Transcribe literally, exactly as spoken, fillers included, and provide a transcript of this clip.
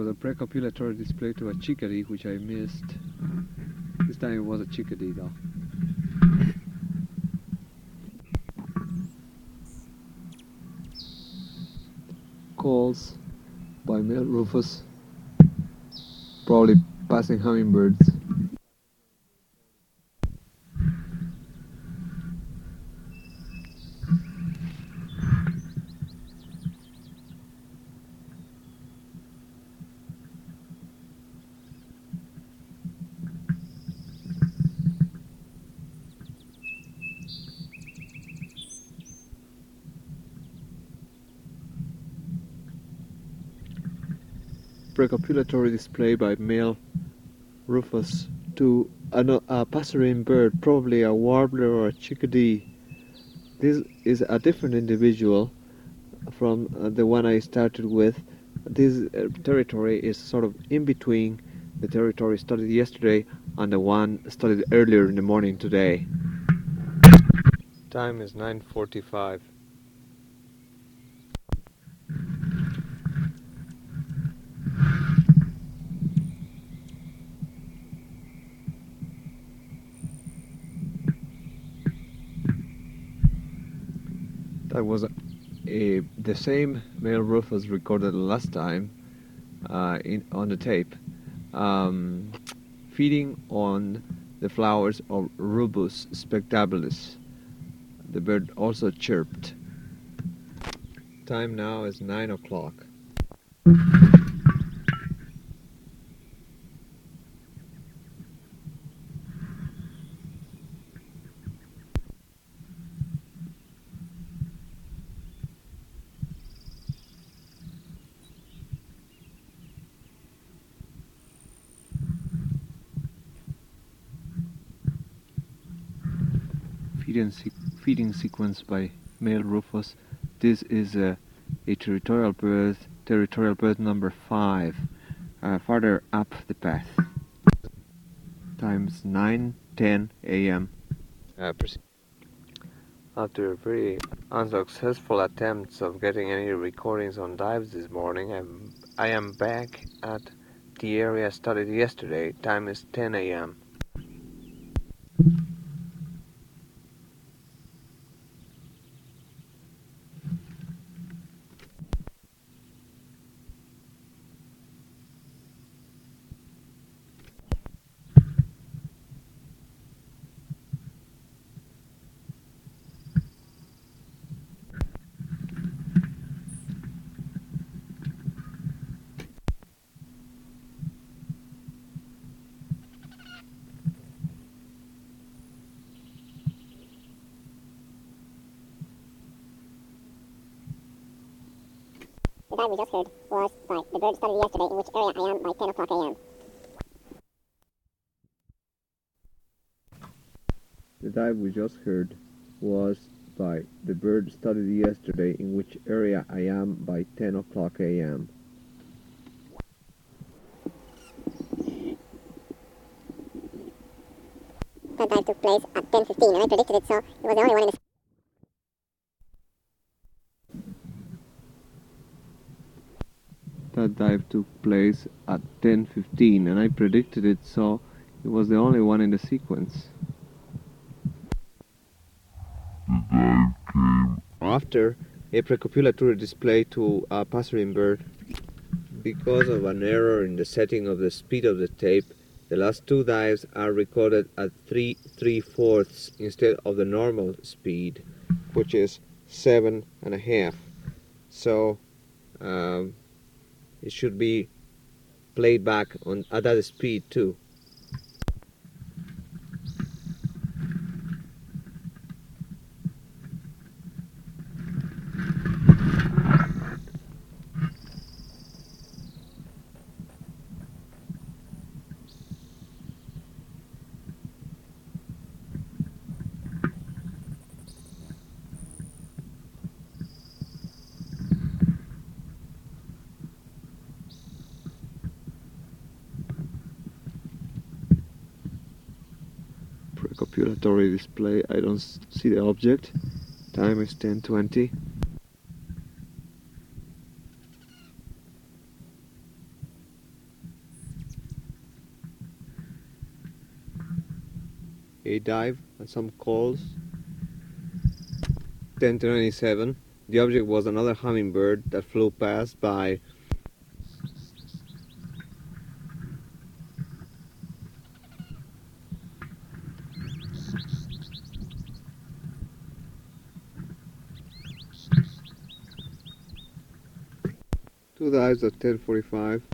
a precopulatory display to a chickadee, which I missed. This time it was a chickadee though. Calls by male rufous, probably passing hummingbirds. Precopulatory display by male rufous to a, a passerine bird, probably a warbler or a chickadee. This is a different individual from uh, the one I started with. This uh, territory is sort of in between the territory studied yesterday and the one studied earlier in the morning today. Time is nine forty-five. That was a, a, the same male rufous recorded last time uh, in, on the tape, um, feeding on the flowers of Rubus spectabilis. The bird also chirped. Time now is nine o'clock. Feeding, se feeding sequence by male rufous. This is a, a territorial bird, territorial bird number five, uh, farther up the path. Times nine ten a m Uh, After very unsuccessful attempts of getting any recordings on dives this morning, I'm, I am back at the area studied yesterday. Time is ten a m The dive we just heard was by the bird studied yesterday, in which area I am by ten o'clock a m The dive we just heard was by the bird studied yesterday, in which area I am by ten o'clock a m That dive took place at ten fifteen, and I predicted it, so it was the only one in the... That dive took place at ten fifteen, and I predicted it, so it was the only one in the sequence. The dive came After a precopulatory display to a passerine bird. Because of an error in the setting of the speed of the tape, the last two dives are recorded at three three-fourths instead of the normal speed, which is seven and a half. So um, it should be played back on at that speed too. Precopulatory display, I don't see the object. Time is ten twenty. a dive and some calls. ten twenty-seven, the object was another hummingbird that flew past by. Two dives at ten forty-five.